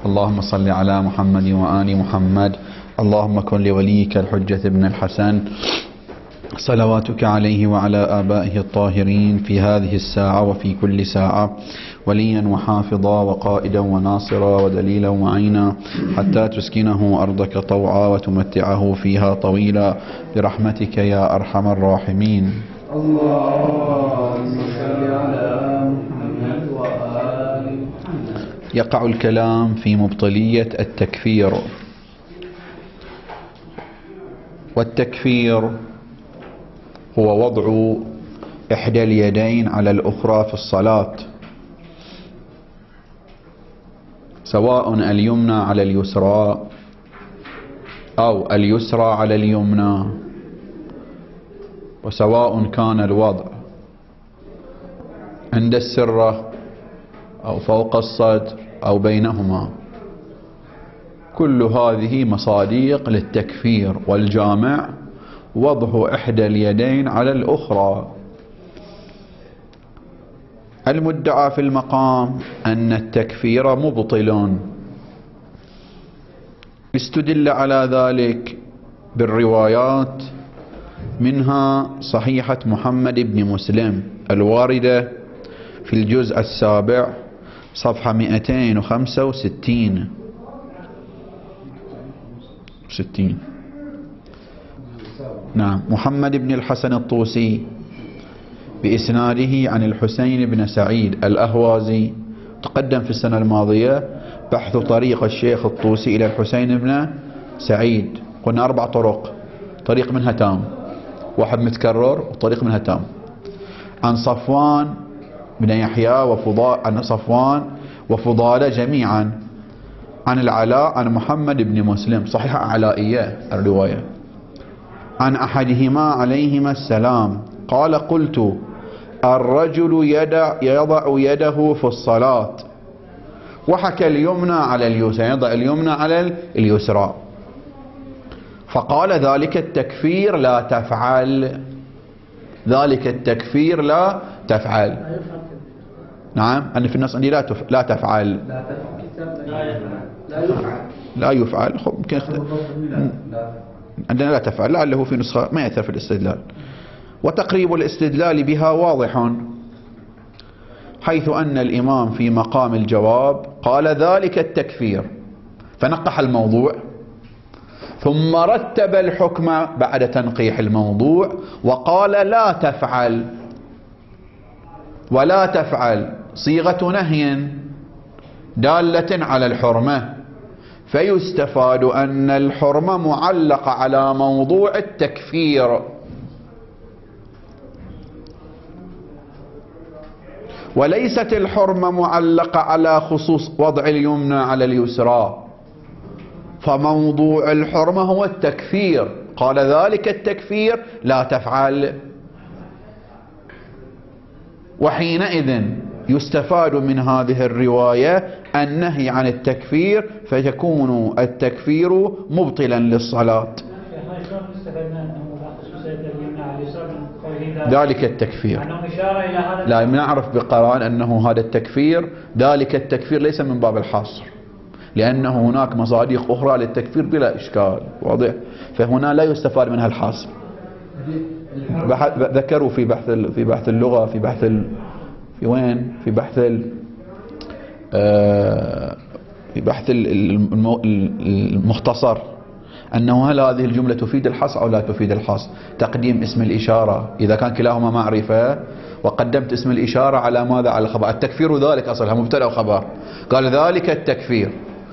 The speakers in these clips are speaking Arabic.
اللهم صل على محمد وآل محمد. اللهم كن لوليك الحجة بن الحسن صلواتك عليه وعلى آبائه الطاهرين في هذه الساعة وفي كل ساعة وليا وحافظا وقائدا وناصرا ودليلا وعينا حتى تسكنه أرضك طوعا وتمتعه فيها طويلا برحمتك يا أرحم الراحمين. اللهم صل على محمد وآل محمد. يقع الكلام في مبطلية التكفير. والتكفير هو وضع إحدى اليدين على الأخرى في الصلاة، سواء اليمنى على اليسرى أو اليسرى على اليمنى، وسواء كان الوضع عند السرة أو فوق الصدر أو بينهما. كل هذه مصاديق للتكفير، والجامع وضع إحدى اليدين على الأخرى. المدعى في المقام أن التكفير مبطل، استدل على ذلك بالروايات، منها صحيحة محمد بن مسلم الواردة في الجزء 7 صفحة 265 نعم. محمد بن الحسن الطوسي بإسناده عن الحسين بن سعيد الأهوازي، تقدم في السنة الماضية بحث طريق الشيخ الطوسي إلى الحسين بن سعيد، قلنا 4 طرق، طريق منها تام، واحد متكرر وطريق منها تام، عن صفوان بن يحيى عن صفوان وفضالة جميعا، عن العلاء عن محمد بن مسلم، صحيحة علائية الرواية، عن أحدهما عليهما السلام قال: قلت: الرجل يضع يده في الصلاة، وحكى اليمنى على اليسرى، يضع اليمنى على اليسرى، فقال: ذلك التكفير لا تفعل، ذلك التكفير لا تفعل. نعم، أن في النص عندي لا تفعل لا يفعل، ممكن عندنا لا تفعل، لعله في نسخة ما يأثر في الاستدلال. وتقريب الاستدلال بها واضح، حيث أن الإمام في مقام الجواب قال: ذلك التكفير، فنقح الموضوع، ثم رتب الحكم بعد تنقيح الموضوع وقال: لا تفعل. ولا تفعل صيغة نهي دالة على الحرمة، فيستفاد أن الحرمة معلقة على موضوع التكفير، وليست الحرمة معلقة على خصوص وضع اليمنى على اليسرى، فموضوع الحرمة هو التكفير، قال: ذلك التكفير لا تفعل. وحينئذ يستفاد من هذه الرواية النهي عن التكفير، فيكون التكفير مبطلا للصلاة. ذلك التكفير لا نعرف بقران أنه هذا التكفير، ذلك التكفير ليس من باب الحصر، لأنه هناك مصادق أخرى للتكفير بلا إشكال، واضح؟ فهنا لا يستفاد منها الحصر. ذكروا في بحث اللغة، في وين؟ في بحث المختصر، أنه هل هذه الجملة تفيد الحصر أو لا تفيد الحصر؟ تقديم اسم الإشارة إذا كان كلاهما معرفة، وقدمت اسم الإشارة على ماذا؟ على الخبر. التكفير ذلك أصلها مبتدأ وخبر، قال ذلك التكفير.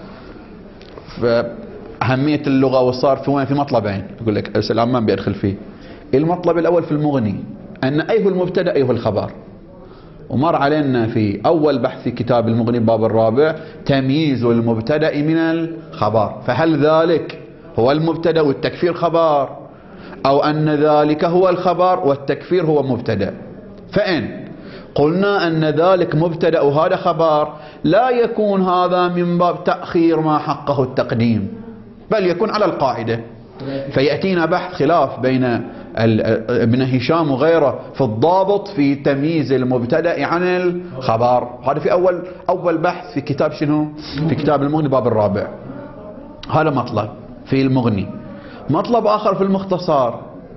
فأهمية اللغة والصار في وين؟ في مطلبين، يقول لك السلام ما بيدخل فيه. المطلب الأول في المغني أن أيه المبتدأ أيه الخبر، ومر علينا في أول بحث في كتاب المغني باب الرابع تمييز المبتدأ من الخبر، فهل ذلك هو المبتدأ والتكفير خبر، أو أن ذلك هو الخبر والتكفير هو مبتدأ؟ فإن قلنا أن ذلك مبتدأ وهذا خبر، لا يكون هذا من باب تأخير ما حقه التقديم، بل يكون على القاعدة. فيأتينا بحث خلاف بين ابن هشام وغيره في الضابط في تمييز المبتدأ عن الخبر. هذا في أول بحث في كتاب شنو؟ في كتاب المغني باب الرابع. هذا مطلب في المغني. مطلب آخر في المختصر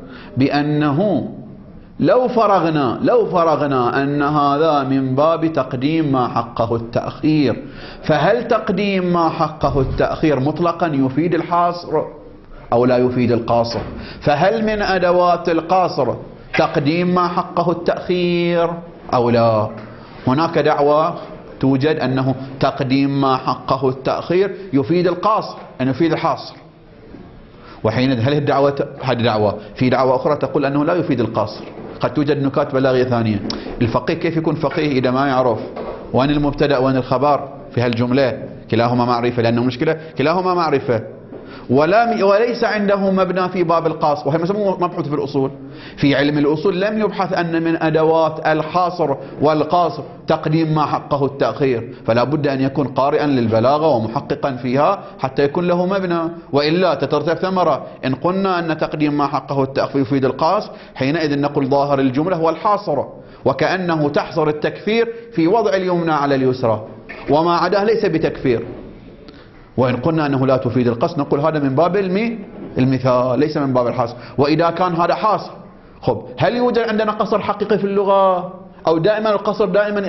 بأنه لو فرغنا أن هذا من باب تقديم ما حقه التأخير، فهل تقديم ما حقه التأخير مطلقا يفيد الحاصر أو لا يفيد القاصر؟ فهل من أدوات القاصر تقديم ما حقه التأخير أو لا؟ هناك دعوة توجد أنه تقديم ما حقه التأخير يفيد القاصر، أن يفيد الحاصر. وحين هل هذه دعوة؟ في دعوة أخرى تقول أنه لا يفيد القاصر. قد توجد نكات بلاغية ثانية. الفقيه كيف يكون فقيه إذا ما يعرف وين المبتدأ وين الخبر في هالجملة؟ كلاهما معرفة، لأنه مشكلة كلاهما معرفة وليس عنده مبنى في باب القاصر، وهي مسموه مبحوث في الأصول. في علم الأصول لم يبحث أن من أدوات الحاصر والقاصر تقديم ما حقه التأخير، فلا بد أن يكون قارئا للبلاغة ومحققا فيها حتى يكون له مبنى، وإلا تترتب ثمرة. إن قلنا أن تقديم ما حقه التأخير يفيد القاصر، حينئذ نقول ظاهر الجملة هو الحاصر، وكأنه تحصر التكفير في وضع اليمنى على اليسرى، وما عداه ليس بتكفير. وإن قلنا أنه لا تفيد القصر نقول هذا من باب المثال ليس من باب الحصر. وإذا كان هذا حاصر، خب هل يوجد عندنا قصر حقيقي في اللغة أو دائما القصر دائما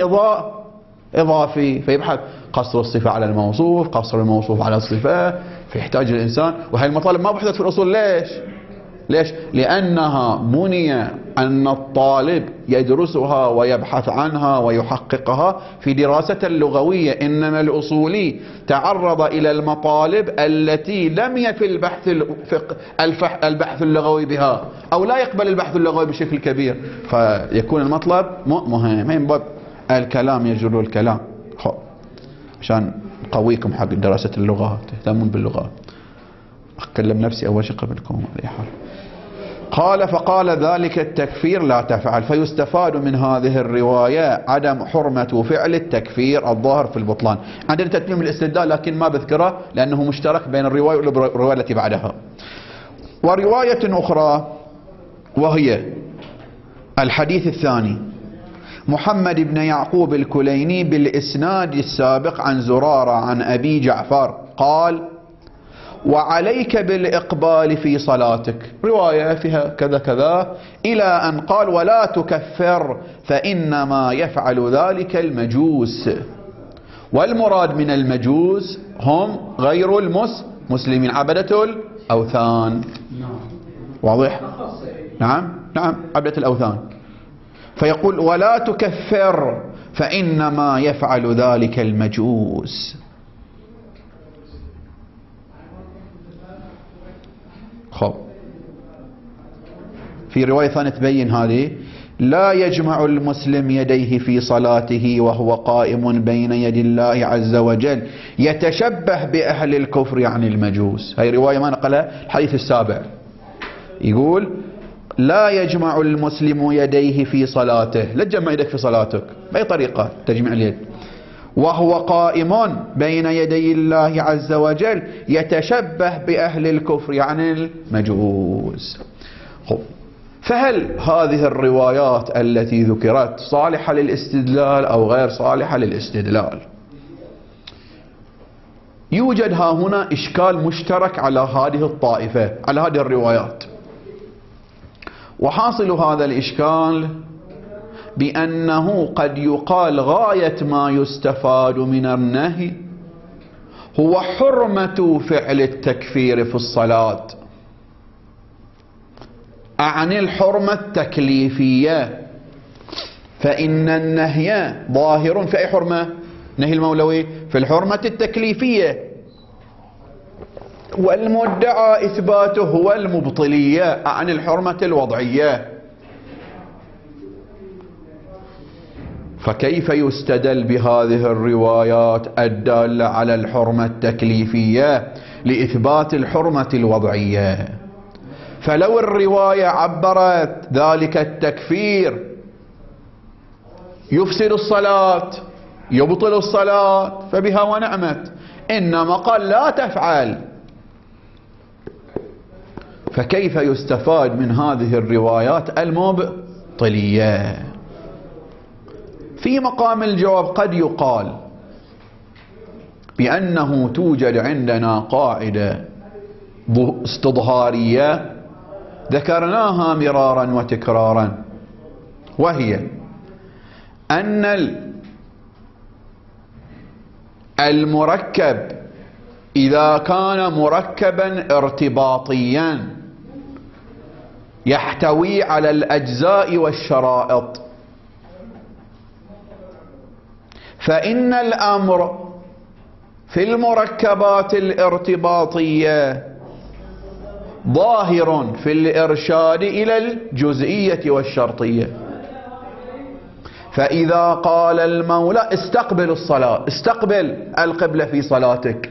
إضافي؟ فيبحث قصر الصفة على الموصوف، قصر الموصوف على الصفة، فيحتاج الإنسان. وهي المطالب ما بحثت في الأصول. ليش؟ لأنها بني أن الطالب يدرسها ويبحث عنها ويحققها في دراسة اللغوية، إنما الأصولي تعرض إلى المطالب التي لم يفي البحث اللغوي بها، أو لا يقبل البحث اللغوي بشكل كبير، فيكون المطلب مهم. من باب الكلام يجر الكلام، عشان نقويكم حق دراسة اللغات، تهتمون باللغات. أكلم نفسي أول شيء قبلكم. قال فقال ذلك التكفير لا تفعل. فيستفاد من هذه الرواية عدم حرمة فعل التكفير الظاهر في البطلان. عندنا تتميم الاستدلال لكن ما بذكره لأنه مشترك بين الرواية والرواية التي بعدها. ورواية أخرى وهي الحديث الثاني، محمد بن يعقوب الكليني بالإسناد السابق عن زرارة عن أبي جعفر قال: وعليك بالإقبال في صلاتك. رواية فيها كذا كذا إلى أن قال: ولا تكفر فإنما يفعل ذلك المجوس. والمراد من المجوس هم غير المسلمين، عبدة الأوثان. واضح؟ نعم عبدة الأوثان. فيقول: ولا تكفر فإنما يفعل ذلك المجوس. خب في رواية ثانية تبين هذه: لا يجمع المسلم يديه في صلاته وهو قائم بين يدي الله عز وجل يتشبه بأهل الكفر يعني المجوس. هاي رواية ما نقلها الحديث السابع. يقول: لا يجمع المسلم يديه في صلاته. لا تجمع يدك في صلاتك بأي طريقة تجمع اليد. وهو قائم بين يدي الله عز وجل يتشبه بأهل الكفر يعني المجوس. فهل هذه الروايات التي ذكرت صالحة للاستدلال أو غير صالحة للاستدلال؟ يوجد ها هنا إشكال مشترك على هذه الطائفة، على هذه الروايات. وحاصل هذا الإشكال بأنه قد يقال غاية ما يستفاد من النهي هو حرمة فعل التكفير في الصلاة، أعني الحرمة التكليفية، فإن النهي ظاهر في أي حرمة؟ نهي المولوي في الحرمة التكليفية، والمدعى إثباته هو المبطلية عن الحرمة الوضعية. فكيف يستدل بهذه الروايات الدالة على الحرمة التكليفية لإثبات الحرمة الوضعية؟ فلو الرواية عبرت ذلك التكفير يفسد الصلاة يبطل الصلاة فبها ونعمت، إنما قال لا تفعل، فكيف يستفاد من هذه الروايات المبطلية؟ في مقام الجواب قد يقال بأنه توجد عندنا قاعدة استظهارية ذكرناها مرارا وتكرارا، وهي أن المركب إذا كان مركبا ارتباطيا يحتوي على الأجزاء والشرائط، فإن الأمر في المركبات الارتباطية ظاهر في الإرشاد إلى الجزئية والشرطية. فإذا قال المولى استقبل الصلاة، استقبل القبلة في صلاتك،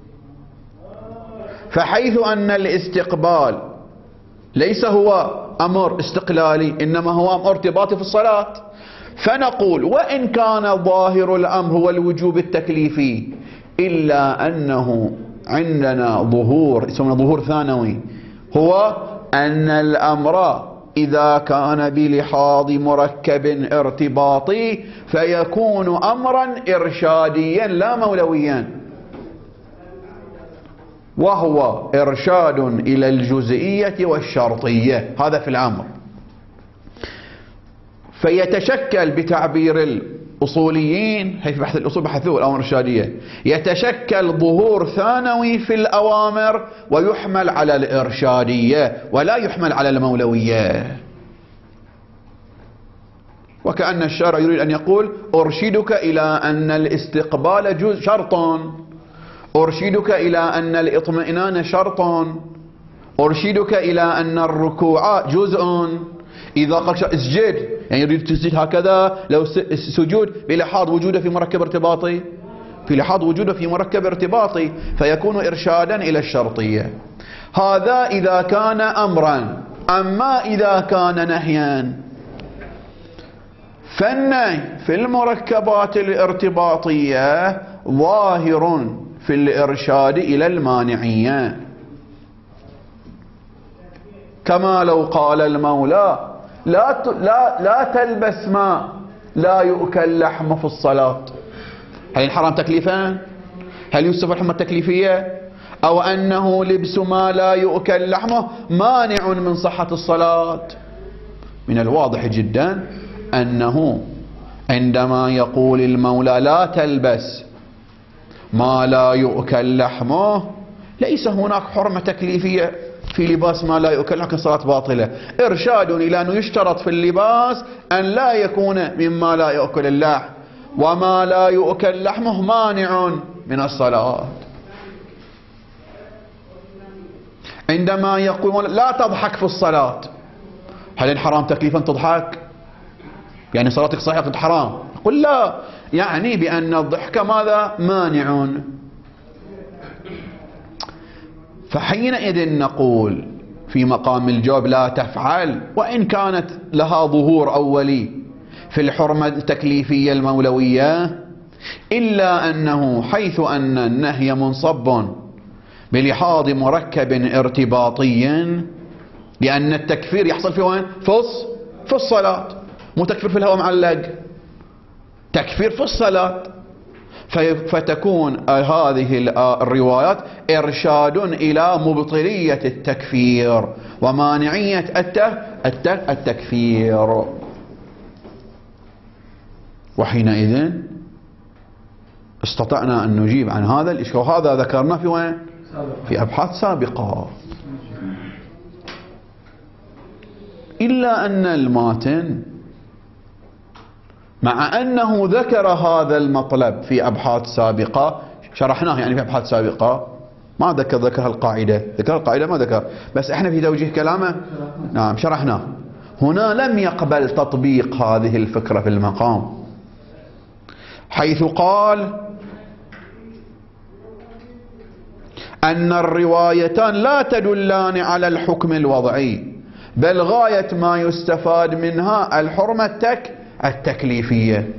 فحيث أن الاستقبال ليس هو أمر استقلالي إنما هو أمر ارتباطي في الصلاة، فنقول وإن كان ظاهر الأمر هو الوجوب التكليفي إلا أنه عندنا ظهور يسمونه ظهور ثانوي، هو أن الأمر إذا كان بلحاظ مركب ارتباطي فيكون أمرا إرشاديا لا مولويا، وهو إرشاد إلى الجزئية والشرطية. هذا في الأمر. فيتشكل بتعبير الأصوليين في بحث الأصول بحثوه الأوامر الإرشادية، يتشكل ظهور ثانوي في الأوامر ويحمل على الإرشادية ولا يحمل على المولوية، وكأن الشارع يريد أن يقول أرشدك إلى أن الاستقبال جزء شرط، أرشدك إلى أن الإطمئنان شرط، أرشدك إلى أن الركوع جزء. إذا قال اسجد يعني يريد تسجد هكذا، لو سجود بلحاظ وجوده في مركب ارتباطي، في لحاظ وجوده في مركب ارتباطي فيكون إرشادا إلى الشرطية. هذا إذا كان أمرا. أما إذا كان نهيا فالنهي في المركبات الارتباطية ظاهر في الإرشاد إلى المانعية، كما لو قال المولى لا تلبس ما لا يؤكل لحمه في الصلاة. هل الحرام تكليفان؟ هل يوصف الحرمة التكليفية؟ أو أنه لبس ما لا يؤكل لحمه مانع من صحة الصلاة؟ من الواضح جدا أنه عندما يقول المولى لا تلبس ما لا يؤكل لحمه ليس هناك حرمة تكليفية في لباس ما لا يؤكل لحمه، الصلاة باطلة. إرشاد إلى أنه يشترط في اللباس أن لا يكون مما لا يؤكل اللحم، وما لا يؤكل لحمه مانع من الصلاة. عندما يقول لا تضحك في الصلاة، هل الحرام تكليفا تضحك؟ يعني صلاتك صحيحة قد حرام؟ قل لا، يعني بأن الضحك ماذا؟ مانع. فحينئذ نقول في مقام الجواب لا تفعل، وإن كانت لها ظهور أولي في الحرمة التكليفية المولوية، إلا أنه حيث أن النهي منصب بلحاظ مركب ارتباطي، لأن التكفير يحصل في وين؟ في الصلاة، مو تكفير في الهواء معلق، تكفير في الصلاة. فتكون هذه الروايات إرشاد إلى مبطلية التكفير ومانعية التكفير. وحينئذ استطعنا أن نجيب عن هذا الإشكال، وهذا ذكرناه في وين؟ في أبحاث سابقة. إلا أن الماتن مع أنه ذكر هذا المطلب في أبحاث سابقة شرحناه، يعني في أبحاث سابقة ما ذكر القاعدة، ذكر القاعدة ما ذكر، بس احنا في توجيه كلامه نعم شرحناه. هنا لم يقبل تطبيق هذه الفكرة في المقام، حيث قال أن الروايتان لا تدلان على الحكم الوضعي، بل غاية ما يستفاد منها الحرمة التكليفية.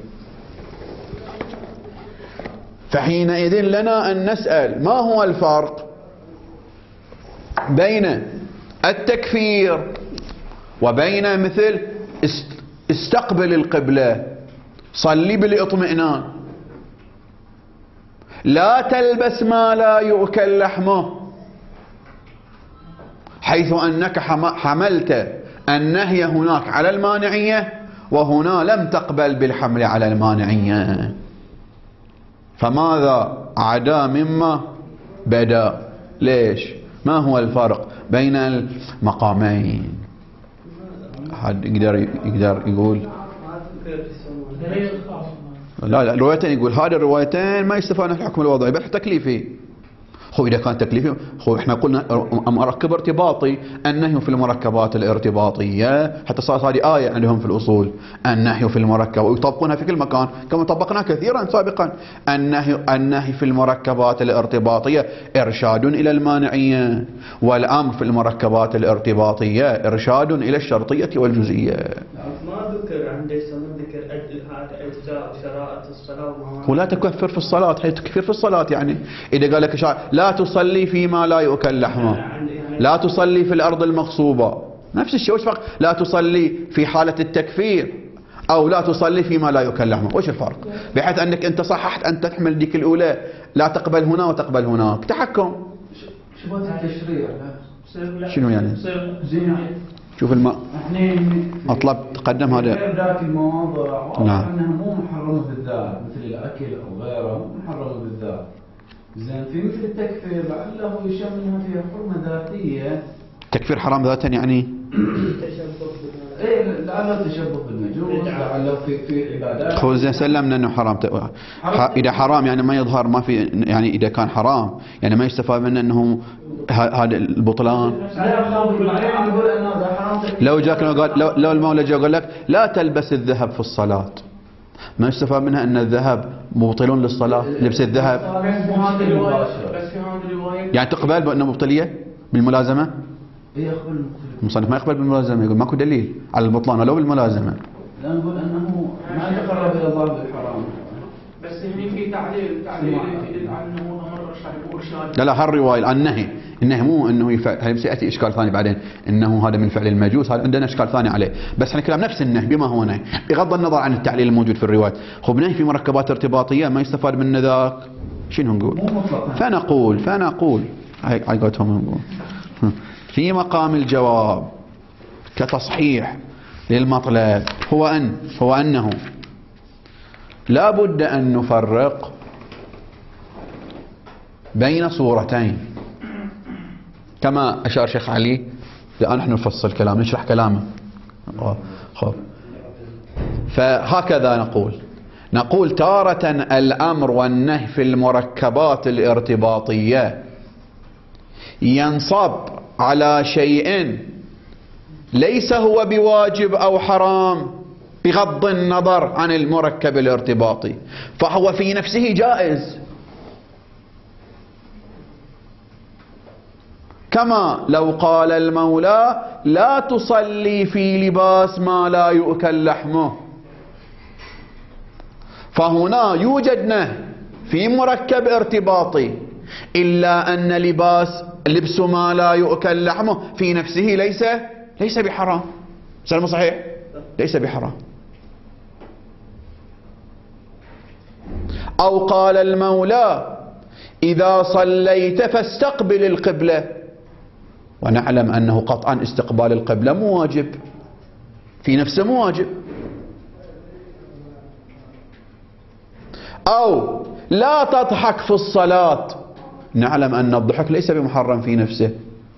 فحينئذ لنا أن نسأل ما هو الفرق بين التكفير، وبين مثل استقبل القبلة، صلي بالاطمئنان، لا تلبس ما لا يؤكل لحمه، حيث أنك حملت النهي هناك على المانعية وهنا لم تقبل بالحمل على المانعية، فماذا عدا مما بدا؟ ليش؟ ما هو الفرق بين المقامين؟ حد يقدر يقول؟ لا الروايتين، يقول هذه الروايتين ما يستفاد الحكم الوضعي بل تكليفي. هو إذا كان تكليفي، هو إحنا قلنا مركب ارتباطي، النهي في المركبات الارتباطية، حتى صارت هذه آية عندهم في الأصول، النهي في المركب، ويطبقونها في كل مكان كما طبقنا كثيرا سابقا. النهي في المركبات الارتباطية إرشاد إلى المانعية، والأمر في المركبات الارتباطية إرشاد إلى الشرطية والجزئية. ما ذكر عنده ذكر هذا أجزاء شرائط الصلاة ولا تكفر في الصلاة، هي تكفير في الصلاة. يعني إذا قال لك لا تصلي فيما لا يؤكل لحمه، لا تصلي في الأرض المغصوبة، نفس الشيء. وش فرق لا تصلي في حالة التكفير أو لا تصلي فيما لا يؤكل لحمه؟ وش الفرق؟ بحيث أنك أنت صححت أن تحمل ديك الأولى لا تقبل هنا وتقبل هناك، تحكم. شبهة التشريع شنو يعني؟ شوف أطلب تقدم هذا. ذاك المواضع نعم. أنها مو محرمة بالذات مثل الأكل أو غيره، مو محرمة بالذات. زين في مثل التكفير لعله يشملها فيها حرمة ذاتية. تكفير حرام ذاتا يعني؟ ايه لعله تشبه بالمجوس، لعله في عبادات. خو زين سلمنا انه حرام. اذا حرام يعني ما يظهر، ما في يعني اذا كان حرام يعني ما يستفاد منه انه هذا البطلان. لو جاك لو المولى جاء قال لك لا تلبس الذهب في الصلاة، ما يستفاد منها ان الذهب مبطل للصلاة، لبس الذهب. يعني تقبل بانه مبطلية بالملازمة؟ المصنف ما يقبل بالملازمة، يقول ماكو دليل على البطلان ولو بالملازمة. لا نقول انه ما يتقرب الى الله بالحرام، بس هني في تعليل يدل على انه امر شرعي وارشاد. لا هالرواية النهي مو انه يفعل، هذا سياتي اشكال ثاني بعدين انه هذا من فعل المجوس، هذا عندنا اشكال ثاني عليه، بس احنا كلام نفس النهي بما هو نهي بغض النظر عن التعليل الموجود في الروايات. خب نهي في مركبات ارتباطية ما يستفاد من ذاك، شنو نقول؟ فنقول هاي قولتهم نقول في مقام الجواب كتصحيح للمطلب هو أنه لا بد أن نفرق بين صورتين كما أشار شيخ علي. الآن نحن نفصل كلام، نشرح كلامه. خب فهكذا نقول تارة الأمر والنهي في المركبات الارتباطية ينصب على شيء ليس هو بواجب أو حرام بغض النظر عن المركب الارتباطي، فهو في نفسه جائز، كما لو قال المولى لا تصلي في لباس ما لا يؤكل لحمه، فهنا يوجد نهي في مركب ارتباطي، إلا أن لبس ما لا يؤكل لحمه في نفسه ليس بحرام. سلام صحيح؟ ليس بحرام. أو قال المولى إذا صليت فاستقبل القبلة، ونعلم أنه قطعا استقبال القبلة مو واجب في نفسه، مو واجب. أو لا تضحك في الصلاة، نعلم أن الضحك ليس بمحرم في نفسه.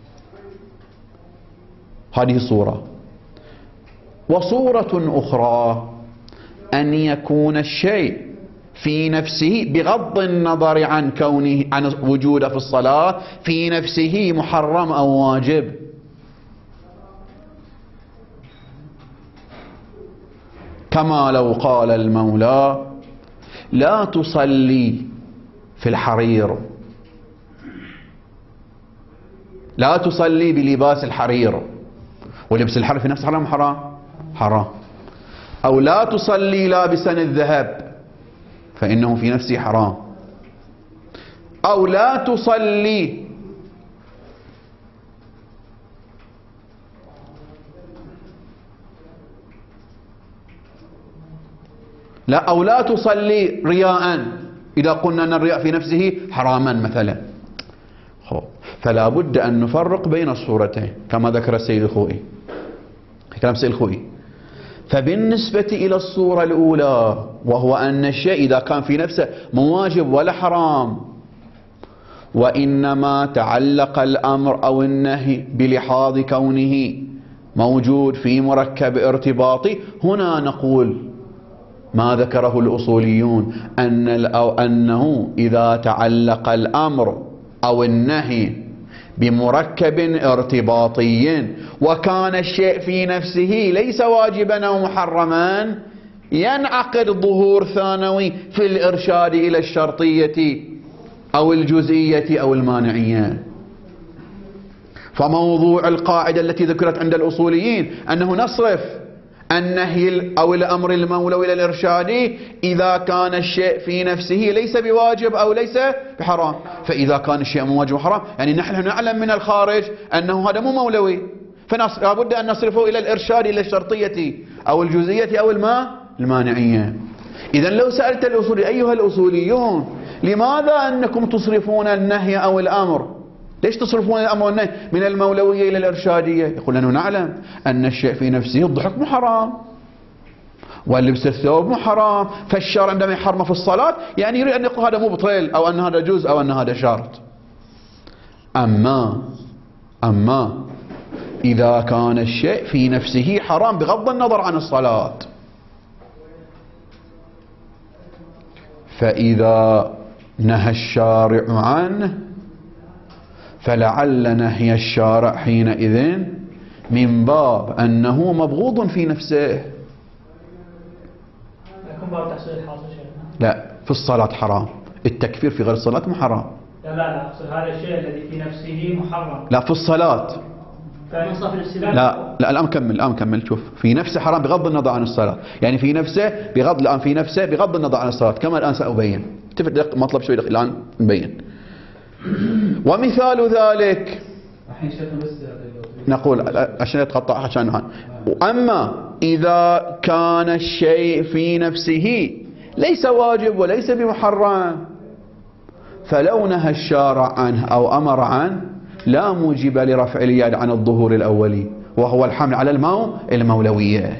هذه صورة. وصورة أخرى أن يكون الشيء في نفسه بغض النظر عن وجوده في الصلاة في نفسه محرم أو واجب. كما لو قال المولى لا تصلي في الحرير، لا تصلي بلباس الحرير، ولبس الحرير في نفسه حرام. أو لا تصلي لابسا الذهب فإنه في نفسه حرام. أو لا تصلي لا، أو لا تصلي رياء إذا قلنا أن الرياء في نفسه حراما مثلا. فلا بد أن نفرق بين الصورتين كما ذكر السيد الخوئي، كلام السيد الخوئي. فبالنسبة إلى الصورة الأولى، وهو أن الشيء إذا كان في نفسه مو واجب ولا حرام، وإنما تعلق الأمر أو النهي بلحاظ كونه موجود في مركب ارتباطي، هنا نقول ما ذكره الأصوليون أنه إذا تعلق الأمر أو النهي بمركب ارتباطي وكان الشيء في نفسه ليس واجبا أو محرما، ينعقد ظهور ثانوي في الإرشاد إلى الشرطية أو الجزئية أو المانعية. فموضوع القاعدة التي ذكرت عند الأصوليين أنه نصرف النهي أو الأمر المولوي إلى الإرشادي إذا كان الشيء في نفسه ليس بواجب أو ليس بحرام. فإذا كان الشيء مو واجب وحرام يعني نحن نعلم من الخارج أنه هذا مو مولوي، فلا بد أن نصرفه إلى الإرشاد إلى الشرطية أو الجزئية أو المانعية. إذا لو سألت الأصولي أيها الأصوليون لماذا أنكم تصرفون النهي أو الأمر، ليش تصرفون الأمر والنهي من المولوية إلى الإرشادية؟ يقول أنه نعلم أن الشيء في نفسه الضحك مو حرام واللبس الثوب مو حرام، فالشرع عندما يحرمه في الصلاة يعني يريد أن يقول هذا مبطل أو أن هذا جزء أو أن هذا شرط. أما إذا كان الشيء في نفسه حرام بغض النظر عن الصلاة، فإذا نهى الشارع عنه فلعل نهي الشارع حينئذ من باب أنه مبغوض في نفسه. يكون باب تحصيل الحاصل شيء. لا، في الصلاة حرام، التكفير في غير الصلاة مو حرام. لا أقصد هذا الشيء الذي في نفسه محرم. لا، في الصلاة. لا الآن كمل شوف، في نفسه حرام بغض النظر عن الصلاة، يعني في نفسه بغض النظر عن الصلاة كما الآن سأبين. تفرق مطلب شوي الآن نبين. ومثال ذلك نقول عشان يتقطع عشان أما إذا كان الشيء في نفسه ليس واجب وليس بمحرم، فلو نهى الشارع عنه أو أمر عنه لا موجب لرفع اليد عن الظهور الأولي وهو الحمل على المولوية.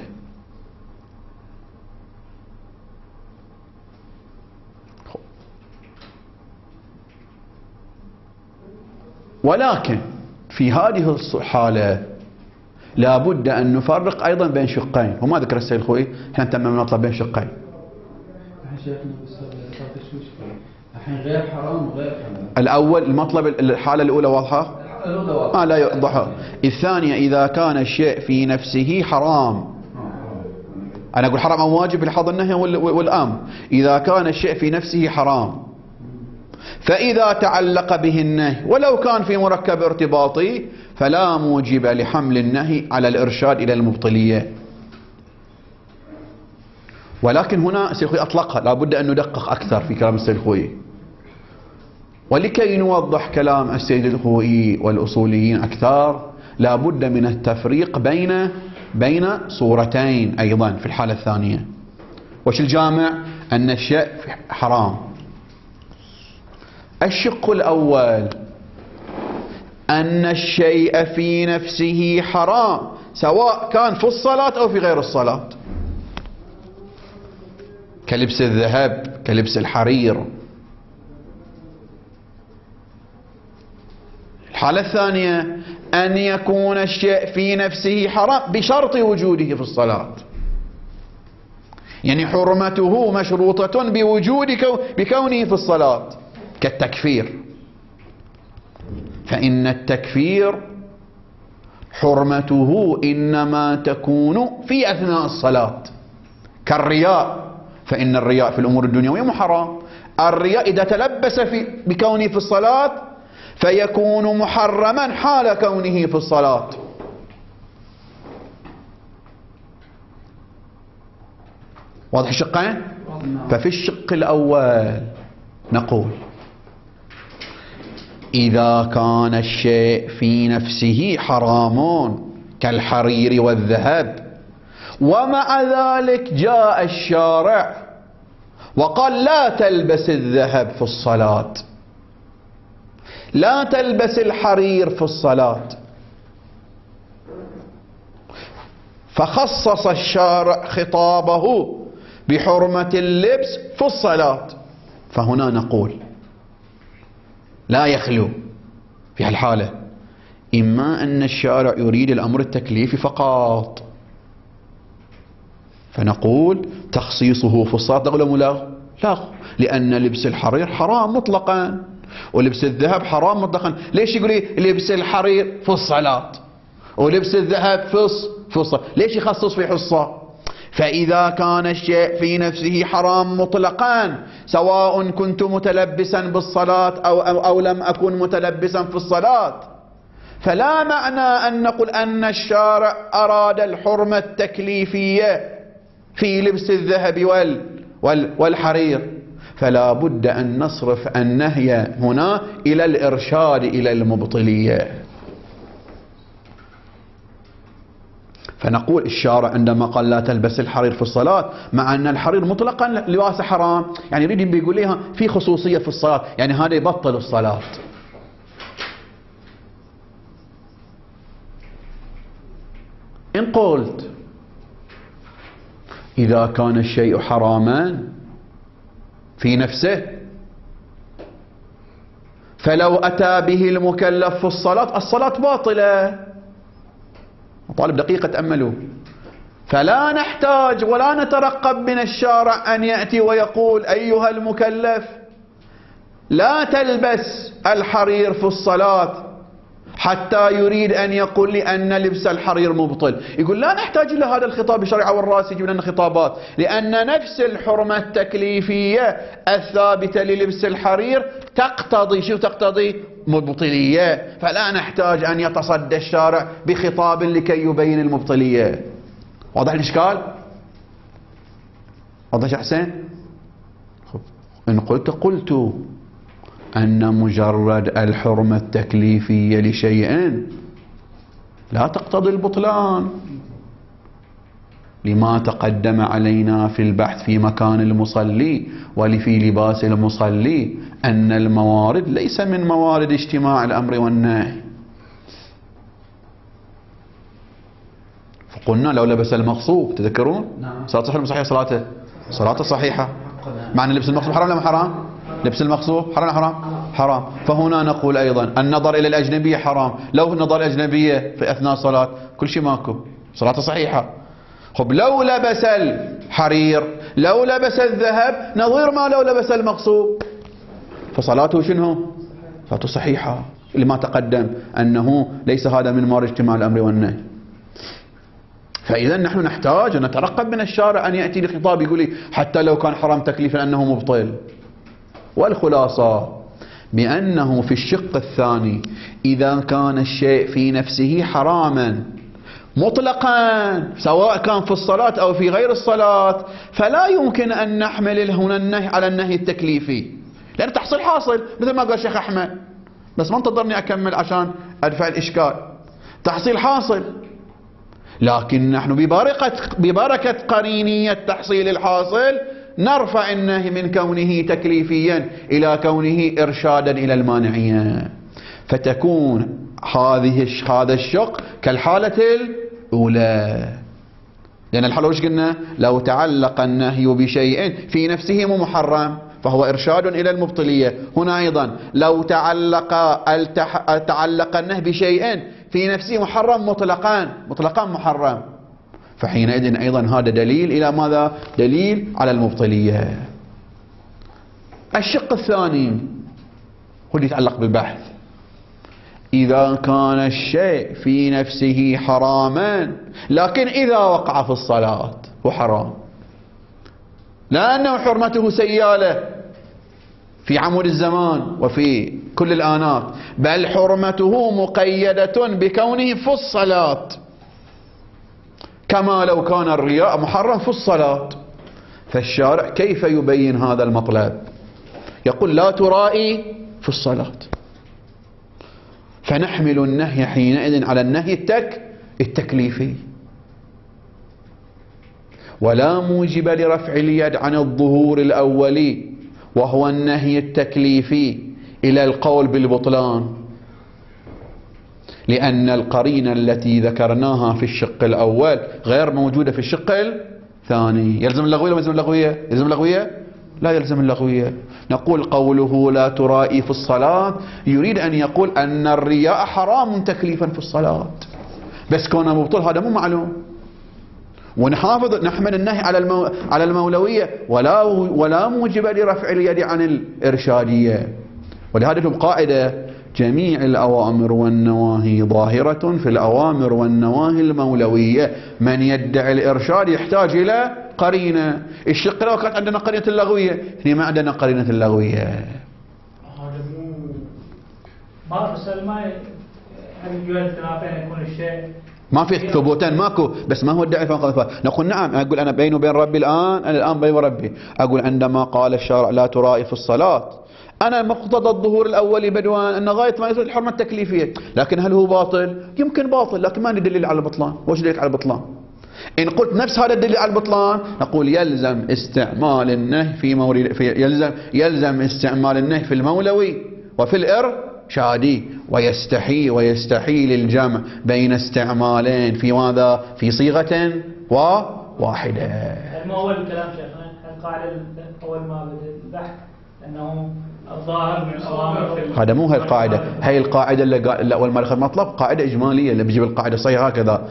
ولكن في هذه الحالة لا بد أن نفرق أيضا بين شقين، وما ذكر السيد الخوئي، احنا تممنا نطلب بين شقين. الحين غير حرام وغير حلال. الأول المطلب الحالة الأولى واضحة؟ لا يوضحها. الثانية إذا كان الشيء في نفسه حرام، أنا أقول حرام أو واجب بلحاظ النهي والأمر. إذا كان الشيء في نفسه حرام فإذا تعلق به النهي ولو كان في مركب ارتباطي فلا موجب لحمل النهي على الإرشاد إلى المبطلية. ولكن هنا السيد الخوئي أطلقها، لا بد أن ندقق أكثر في كلام السيد الخوئي، ولكي نوضح كلام السيد الخوئي والأصوليين أكثر لا بد من التفريق بين صورتين أيضا في الحالة الثانية. وش الجامع؟ أن الشيء حرام. الشق الأول أن الشيء في نفسه حرام سواء كان في الصلاة أو في غير الصلاة، كلبس الذهب كلبس الحرير. الحالة الثانية أن يكون الشيء في نفسه حرام بشرط وجوده في الصلاة، يعني حرمته مشروطة بكونه في الصلاة، كالتكفير، فإن التكفير حرمته إنما تكون في أثناء الصلاة، كالرياء، فإن الرياء في الأمور الدنيوية محرم. الرياء إذا تلبس بكونه في الصلاة فيكون محرما حال كونه في الصلاة. واضح الشقين؟ ففي الشق الأول نقول إذا كان الشيء في نفسه حرام كالحرير والذهب ومع ذلك جاء الشارع وقال لا تلبس الذهب في الصلاة، لا تلبس الحرير في الصلاة، فخصص الشارع خطابه بحرمة اللبس في الصلاة. فهنا نقول لا يخلو في هالحالة إما أن الشارع يريد الأمر التكليفي فقط، فنقول تخصيصه في الصلاة نقول لا، لأن لبس الحرير حرام مطلقا ولبس الذهب حرام مطلقا. ليش يقول لبس الحرير في الصلاة ولبس الذهب في الصلاة؟ ليش يخصص في حصة؟ فإذا كان الشيء في نفسه حرام مطلقا سواء كنت متلبسا بالصلاة أو لم أكن متلبسا في الصلاة، فلا معنى أن نقول أن الشارع أراد الحرمة التكليفية في لبس الذهب والحرير، فلا بد أن نصرف النهي هنا إلى الإرشاد إلى المبطلية. فنقول الشارع عندما قال لا تلبس الحرير في الصلاة، مع أن الحرير مطلقا لباسه حرام، يعني يريد بيقول لها في خصوصية في الصلاة، يعني هذا يبطل الصلاة. إن قلت إذا كان الشيء حراما في نفسه فلو أتى به المكلف في الصلاة باطلة. طالب دقيقة تأملوا، فلا نحتاج ولا نترقب من الشارع أن يأتي ويقول أيها المكلف لا تلبس الحرير في الصلاة حتى يريد أن يقول لي أن لبس الحرير مبطل. يقول لا نحتاج إلى هذا الخطاب الشرعي والراسي يجيب لنا خطابات، لأن نفس الحرمة التكليفية الثابتة للبس الحرير تقتضي شو تقتضي؟ مبطلية، فلا نحتاج أن يتصدى الشارع بخطاب لكي يبين المبطلية. واضح الإشكال؟ واضح يا حسين؟ إن قلت أن مجرد الحرمة التكليفية لشيء لا تقتضي البطلان، لما تقدم علينا في البحث في مكان المصلي ولفي لباس المصلي أن الموارد ليس من موارد اجتماع الأمر والنهي. فقلنا لو لبس المغصوب تذكرون صلاة صحيحة صحيحة صلاته صحيحة، مع أن لبس المغصوب حرام ولا حرام؟ لبس المغصوب حرام حرام حرام. فهنا نقول أيضا النظر إلى الأجنبية حرام، لو نظر الأجنبية في أثناء الصلاة كل شيء ماكو، صلاته صحيحة. خب لو لبس الحرير لو لبس الذهب نظير ما لو لبس المغصوب، فصلاته شنو؟ صلاته صحيحة، لما تقدم أنه ليس هذا من موارد اجتماع الأمر والنهي. فإذا نحن نحتاج أن نترقب من الشارع أن يأتي لخطاب يقول لي حتى لو كان حرام تكليفا أنه مبطل. والخلاصة بأنه في الشق الثاني إذا كان الشيء في نفسه حراما مطلقا سواء كان في الصلاة أو في غير الصلاة، فلا يمكن أن نحمل هنا النهي على النهي التكليفي، لأن تحصيل حاصل مثل ما قال الشيخ أحمد، بس ما انتظرني أكمل عشان أدفع الإشكال. تحصيل حاصل، لكن نحن ببركة قرينية تحصيل الحاصل نرفع النهي من كونه تكليفيا إلى كونه إرشادا إلى المانعية، فتكون هذا الشق كالحالة الأولى. لأن الحالة وش قلنا؟ لو تعلق النهي بشيء في نفسه مو محرم فهو إرشاد إلى المبطلية. هنا أيضا لو تعلق النهي بشيء في نفسه محرم مطلقا محرم، فحينئذ أيضا هذا دليل إلى ماذا؟ دليل على المبطلية. الشق الثاني هو اللي يتعلق بالبحث. إذا كان الشيء في نفسه حراما لكن إذا وقع في الصلاة هو حرام، لأنه حرمته سيالة في عمود الزمان وفي كل الآنات، بل حرمته مقيدة بكونه في الصلاة، كما لو كان الرياء محرم في الصلاة. فالشارع كيف يبين هذا المطلب؟ يقول لا ترائي في الصلاة، فنحمل النهي حينئذ على النهي التكليفي. ولا موجب لرفع اليد عن الظهور الأولي وهو النهي التكليفي إلى القول بالبطلان، لأن القرينة التي ذكرناها في الشق الأول غير موجودة في الشق الثاني. يلزم اللغوية ولا يلزم اللغوية؟ يلزم اللغوية؟ لا يلزم اللغوية. نقول قوله لا ترائي في الصلاة يريد أن يقول أن الرياء حرام تكليفا في الصلاة، بس كونه مبطل هذا مو معلوم. ونحافظ نحمل النهي على المولوية ولا موجب لرفع اليد عن الإرشادية. ولهذا القاعدة جميع الأوامر والنواهي ظاهرة في الأوامر والنواهي المولوية. من يدعي الإرشاد يحتاج إلى قرينة. الشق لو كانت عندنا قرينة اللغوية، هنا ما عندنا قرينة اللغوية. هذا مو ما فصل ما هل يوجد اختلافين يكون الشيء ما في ثبوتين ماكو، بس ما هو الداعي نقول نعم. أقول أنا بيني وبين ربي أنا الآن بيني وربي أقول عندما قال الشارع لا ترائي في الصلاة، أنا مقتضى الظهور الأولي بدوان أن غاية ما يصل الحرمة التكليفية، لكن هل هو باطل؟ يمكن باطل، لكن ما ندلل على البطلان. وش دليل على البطلان؟ إن قلت نفس هذا الدليل على البطلان نقول يلزم استعمال النهي يلزم استعمال النهي في المولوي وفي الإرشادي، ويستحيل الجمع بين استعمالين في ماذا؟ في صيغة واحدة. ما هو الكلام شيخنا؟ القاعدة أول ما بدأ البحث أنه الظاهر من الأوامر هذا مو هاي القاعدة. هاي القاعدة اللي أول ما أخذ مطلب قاعدة إجمالية اللي بيجيب القاعدة صحيحة هكذا.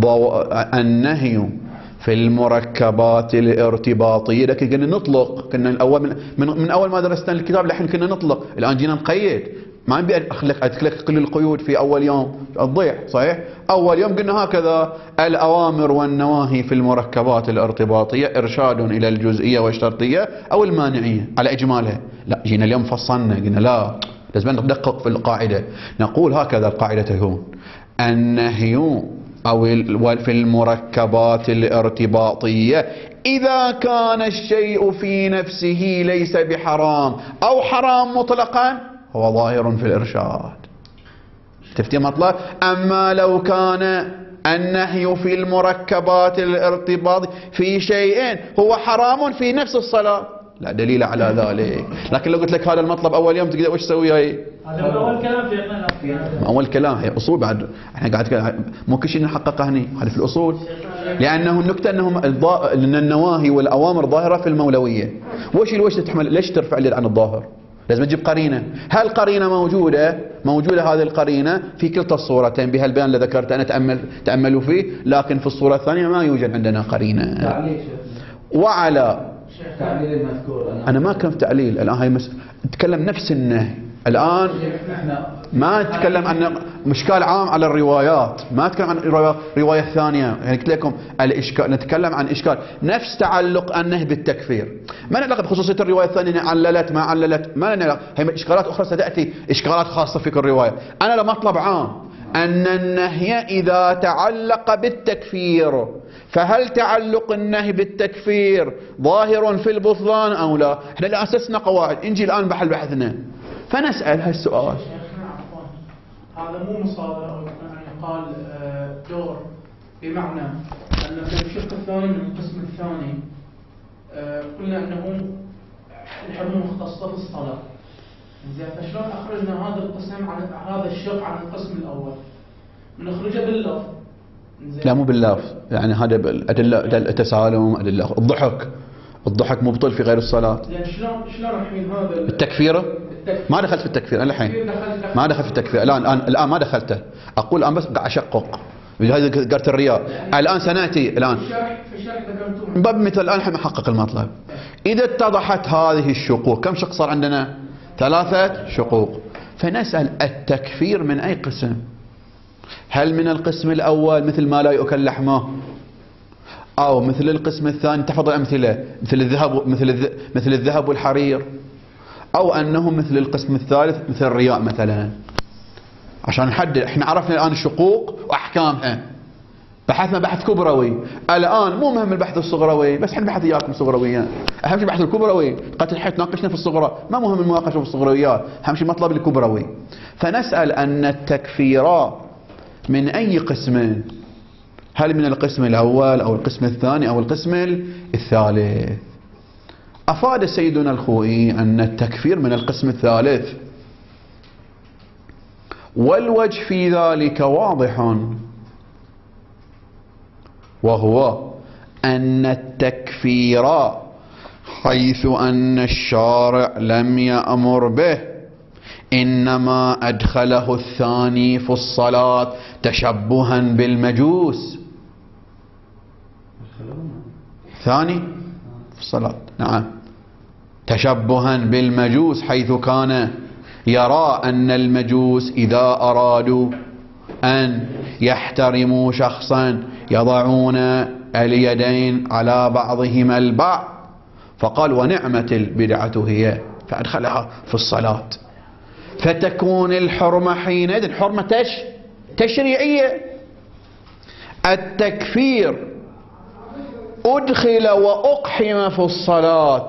النهي في المركبات الارتباطية، لكن كنا نطلق، كنا الأول من أول ما درسنا الكتاب لحين كنا نطلق، الآن جينا نقيد. ما نبي أدخلك كل القيود في أول يوم تضيع. صحيح أول يوم قلنا هكذا الأوامر والنواهي في المركبات الارتباطية إرشاد إلى الجزئية والشرطية أو المانعية على إجمالها. لا جينا اليوم فصلنا قلنا لا لازم ندقق في القاعدة. نقول هكذا القاعدة تكون النهي أو في المركبات الارتباطية إذا كان الشيء في نفسه ليس بحرام أو حرام مطلقا هو ظاهر في الإرشاد. تفتي مطلب. أما لو كان النهي في المركبات الارتباط في شيء هو حرام في نفس الصلاة لا دليل على ذلك. لكن لو قلت لك هذا المطلب أول يوم تقدر وش تسوي هاي؟ هذا أول كلام في أول كلام هي أصول بعد احنا قاعد مو كل شيء نحققه هني هذا في الأصول. لأنه النكتة أنهم أن النواهي والأوامر ظاهرة في المولوية. وش تحمل؟ ليش ترفع اليد عن الظاهر؟ لازم تجيب قرينة. هل قرينة موجودة هذه القرينة في كلتا الصورتين بهالبيان اللي ذكرته أنا تأملوا فيه، لكن في الصورة الثانية ما يوجد عندنا قرينة. وعلى تعليل المذكور أنا ما كان في تعليل الآن هاي نتكلم نفس النهي الآن ما نتكلم عن مشكال عام على الروايات، ما نتكلم عن الرواية الثانية. يعني قلت لكم الإشكال نتكلم عن إشكال نفس تعلق النهي بالتكفير، ما له علاقة بخصوصية الرواية الثانية عللت ما عللت، ما لنا علاقة. هي إشكالات أخرى ستأتي إشكالات خاصة في كل رواية. أنا لمطلب عام أن النهي إذا تعلق بالتكفير فهل تعلق النهي بالتكفير ظاهر في البطلان أو لا؟ احنا الآن أسسنا قواعد نجي الآن بحثنا فنسأل هالسؤال. هذا مو مصادر أو يعني قال دور، بمعنى أن في الشق الثاني من القسم الثاني قلنا أنه الحرمة مختصة في الصلاة. زين فشلون أخرجنا هذا القسم عن هذا الشق عن القسم الأول؟ بنخرجه باللفظ. لا مو باللفظ، يعني هذا أدلة التسالم أدلة الضحك مبطل في غير الصلاة. يعني شلون الحين هذا التكفير؟ ما دخلت في التكفير أنا الحين ما دخلت في التكفير الآن ما دخلته. أقول الآن بس قاعد أشقق بهذه قرة الرياء. الآن سنأتي الآن في الشرح ذكرتوه باب مثل الآن احنا نحقق المطلب. إذا اتضحت هذه الشقوق، كم شق صار عندنا؟ 3 شقوق. فنسأل التكفير من أي قسم؟ هل من القسم الأول مثل ما لا يؤكل لحمه، أو مثل القسم الثاني تحفظ الأمثلة مثل الذهب والحرير، أو أنه مثل القسم الثالث مثل الرياء مثلا؟ عشان نحدد. احنا عرفنا الآن الشقوق وأحكامها، بحثنا بحث كبروي. الآن مو مهم البحث الصغروي، بس احنا بحث إياكم صغرويات. أهم شيء البحث الكبروي. قد الحين تناقشنا في الصغرى، ما مهم المناقشة في الصغرويات، أهم شيء مطلب الكبروي. فنسأل أن التكفيرات من أي قسم؟ هل من القسم الأول أو القسم الثاني أو القسم الثالث؟ أفاد سيدنا الخوئي أن التكفير من القسم الثالث، والوجه في ذلك واضح، وهو أن التكفير حيث أن الشارع لم يأمر به إنما أدخله الثاني في الصلاة تشبها بالمجوس. ثاني في الصلاة، نعم، تشبها بالمجوس، حيث كان يرى أن المجوس إذا أرادوا أن يحترموا شخصا يضعون اليدين على بعضهما البعض، فقال ونعمة البدعة هي، فأدخلها في الصلاة، فتكون الحرمة حينئذ حرمة تشريعية. التكفير أدخل وأقحم في الصلاة،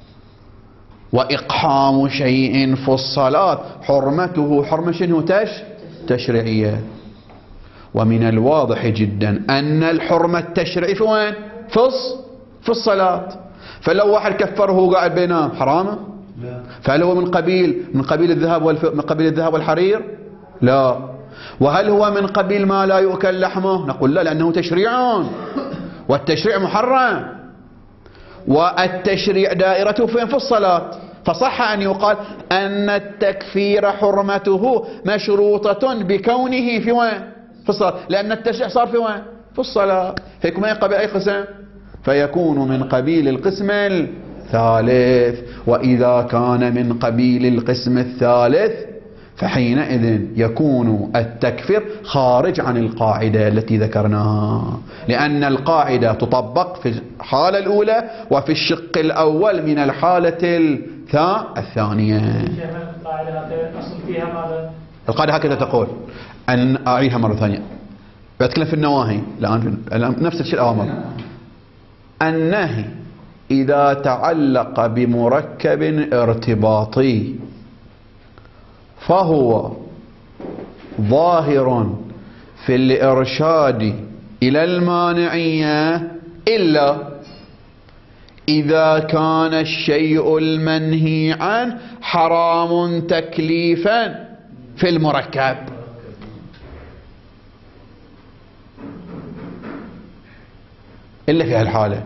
وإقحام شيء في الصلاة حرمته حرمة شنو؟ تشريعية. ومن الواضح جدا أن الحرمة التشريعية في وين؟ في الصلاة. فلو واحد كفره وهو قاعد بينام حرامه؟ لا. فهل هو من قبيل الذهب والحرير؟ لا. وهل هو من قبيل ما لا يؤكل لحمه؟ نقول لا، لأنه تشريع، والتشريع محرم، والتشريع دائرته فين؟ في الصلاة. فصح أن يقال أن التكفير حرمته مشروطة بكونه في وين؟ في الصلاة، لأن التشريع صار في وين؟ في الصلاة. فيكون من قبيل أي قسم؟ فيكون من قبيل القسم الثالث. وإذا كان من قبيل القسم الثالث فحينئذ يكون التكفير خارج عن القاعدة التي ذكرناها، لأن القاعدة تطبق في الحالة الأولى وفي الشق الأول من الحالة الثانية. القاعدة هكذا تقول، أن أعيدها مرة ثانية، بتكلم في النواهي الآن نفس الشيء الأوامر. النهي إذا تعلق بمركب ارتباطي فهو ظاهر في الإرشاد إلى المانعية إلا إذا كان الشيء المنهي عنه حرام تكليفا في المركب. إلا في هالحالة،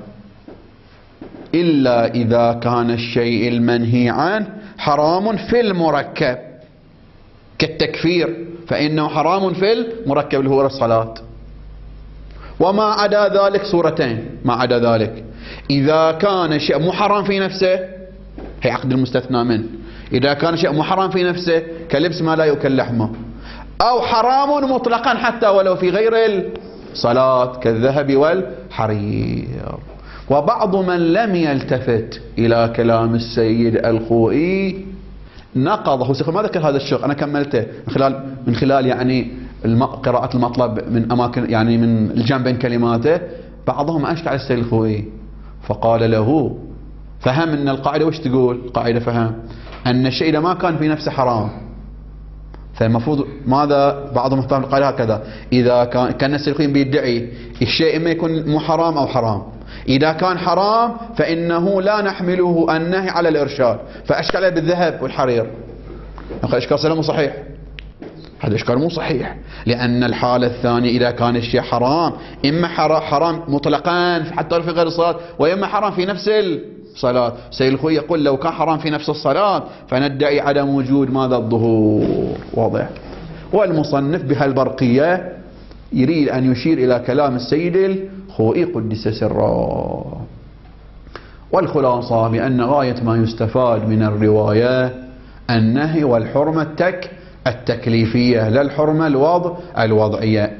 إلا إذا كان الشيء المنهي عنه حرام في المركب كالتكفير، فإنه حرام في المركب اللي هو الصلاة. وما عدا ذلك صورتين، ما عدا ذلك إذا كان شيء مو حرام في نفسه، هي عقد المستثنى منه، إذا كان شيء مو حرام في نفسه كلبس ما لا يؤكل لحمه، أو حرام مطلقا حتى ولو في غير الصلاة كالذهب والحرير. وبعض من لم يلتفت إلى كلام السيد الخوئي نقضه. ما ذكر هذا الشق، أنا كملته من خلال يعني قراءة المطلب من أماكن، يعني من الجمع بين كلماته. بعضهم أشكى على السيد الخوئي فقال له، فهم أن القاعدة وش تقول؟ القاعدة فهم أن الشيء إذا ما كان في نفسه حرام، فالمفروض ماذا؟ بعضهم فهم القاعدة هكذا، إذا كان السيد الخوئي بيدعي الشيء إما يكون مو حرام أو حرام، إذا كان حرام فإنه لا نحمله النهي على الإرشاد، فأشكال عليه بالذهب والحرير. إشكال سلام صحيح، هذا إشكال مو صحيح، لأن الحالة الثانية إذا كان الشيء حرام، إما حرام مطلقا حتى في غير الصلاة، وإما حرام في نفس الصلاة. سيد الخوئي يقول لو كان حرام في نفس الصلاة فندعي عدم وجود ماذا؟ الظهور. واضح. والمصنف بهالبرقية يريد أن يشير إلى كلام السيد الخوئي قدس سره. والخلاصة بأن غاية ما يستفاد من الرواية النهي والحرمة التكليفية، لا الحرمة الوضعية.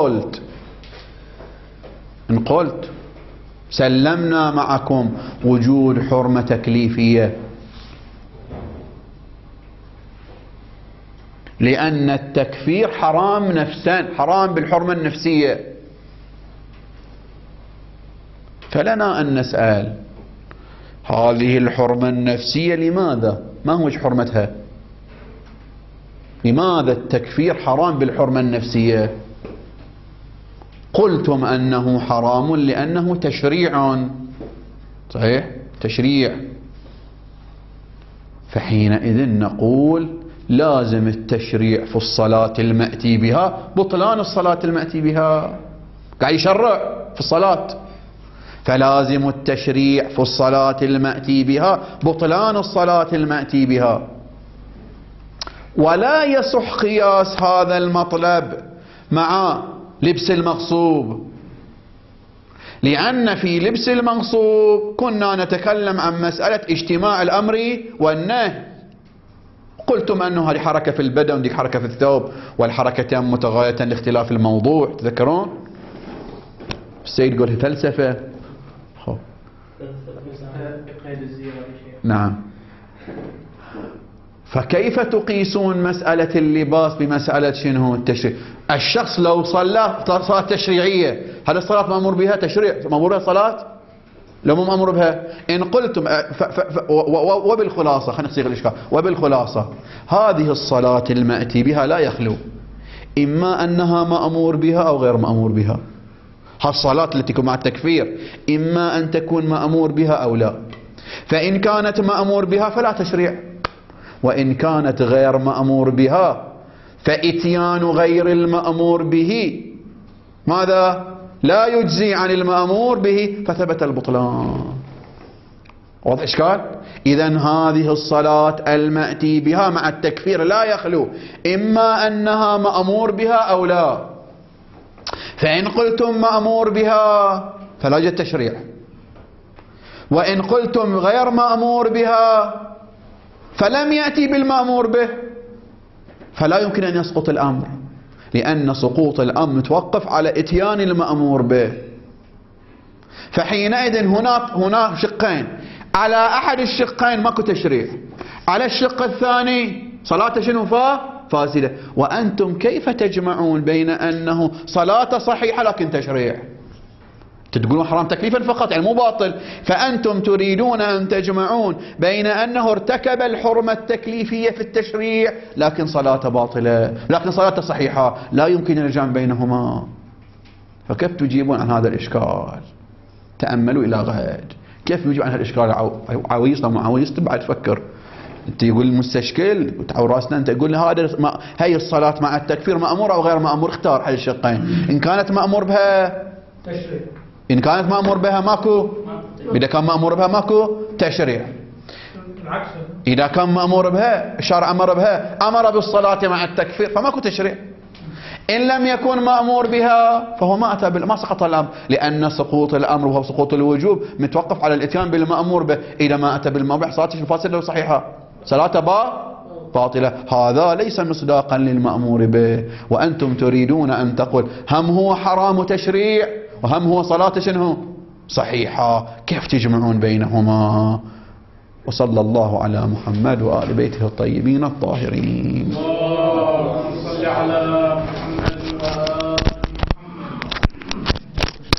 إن قلت سلمنا معكم وجود حرمة تكليفية لأن التكفير حرام نفسا، حرام بالحرمة النفسية، فلنا أن نسأل هذه الحرمة النفسية لماذا؟ ما هو حرمتها؟ لماذا التكفير حرام بالحرمة النفسية؟ قلتم أنه حرام لأنه تشريع، صحيح؟ تشريع. فحينئذ نقول لازم التشريع في الصلاة المأتي بها بطلان الصلاة المأتي بها، قاعد يشرع في الصلاة، فلازم التشريع في الصلاة المأتي بها بطلان الصلاة المأتي بها. ولا يصح قياس هذا المطلب مع لبس المغصوب، لأن في لبس المغصوب كنا نتكلم عن مسألة اجتماع الأمر والنهي. قلتم أنه هذه حركة في البدن وديك حركة في الثوب والحركتان متغايرتان لاختلاف الموضوع، تذكرون؟ السيد يقول فلسفة. بقيد الزيارة. نعم. فكيف تقيسون مسألة اللباس بمسألة شنو التشريع؟ الشخص لو صلى صلاة تشريعية، هل الصلاة مأمور بها تشريع؟ مأمور بها صلاة؟ لو مو مأمور بها. إن قلتم وبالخلاصة، خلينا نصيغ الإشكال، وبالخلاصة هذه الصلاة المأتي بها لا يخلو إما أنها مأمور بها أو غير مأمور بها. هالصلاة التي تكون مع التكفير إما أن تكون مأمور بها أو لا. فإن كانت مأمور بها فلا تشريع، وإن كانت غير مأمور بها فإتيان غير المأمور به ماذا؟ لا يجزي عن المأمور به، فثبت البطلان. واضح إشكال؟ إذن هذه الصلاة المأتي بها مع التكفير لا يخلو إما أنها مأمور بها أو لا. فإن قلتم مأمور بها فلا يوجد تشريع، وإن قلتم غير مأمور بها فلم يأتي بالمأمور به، فلا يمكن أن يسقط الأمر، لأن سقوط الأمر متوقف على إتيان المأمور به. فحينئذ هناك شقين، على أحد الشقين ماكو تشريع، على الشق الثاني صلاة شنو فاسدة. وأنتم كيف تجمعون بين أنه صلاة صحيحة لكن تشريع؟ تقولون حرام تكليفا فقط، يعني مو باطل. فأنتم تريدون أن تجمعون بين أنه ارتكب الحرمة التكليفية في التشريع لكن صلاة باطلة، لكن صلاة صحيحة، لا يمكن الجمع بينهما. فكيف تجيبون عن هذا الإشكال؟ تأملوا إلى غد كيف يجيب عن هذا الإشكال. عويصة ما عويصة بعد تفكر. انت يقول المستشكل وتعور راسنا، انت تقول هذا هي الصلاة مع التكفير مأمورة او غير مأمور، اختار حل الشقين. ان كانت مأمور بها تشريع، ان كانت مأمور بها ماكو، اذا كان مأمور بها ماكو تشريع. العكس، اذا كان مأمور بها الشرع امر بها، امر بالصلاة مع التكفير، فماكو تشريع. إن لم يكن مأمور بها فهو ما سقط الأمر، لأن سقوط الأمر وهو سقوط الوجوب متوقف على الإتيان بالمأمور به. إذا ما أتى بالمأمور صلاته فاسدة وصحيحة، صلاة باطلة. هذا ليس مصداقا للمأمور به. وأنتم تريدون أن تقول هم هو حرام تشريع وهم هو صلاة شنو صحيحة. كيف تجمعون بينهما؟ وصلى الله على محمد وآل بيته الطيبين الطاهرين.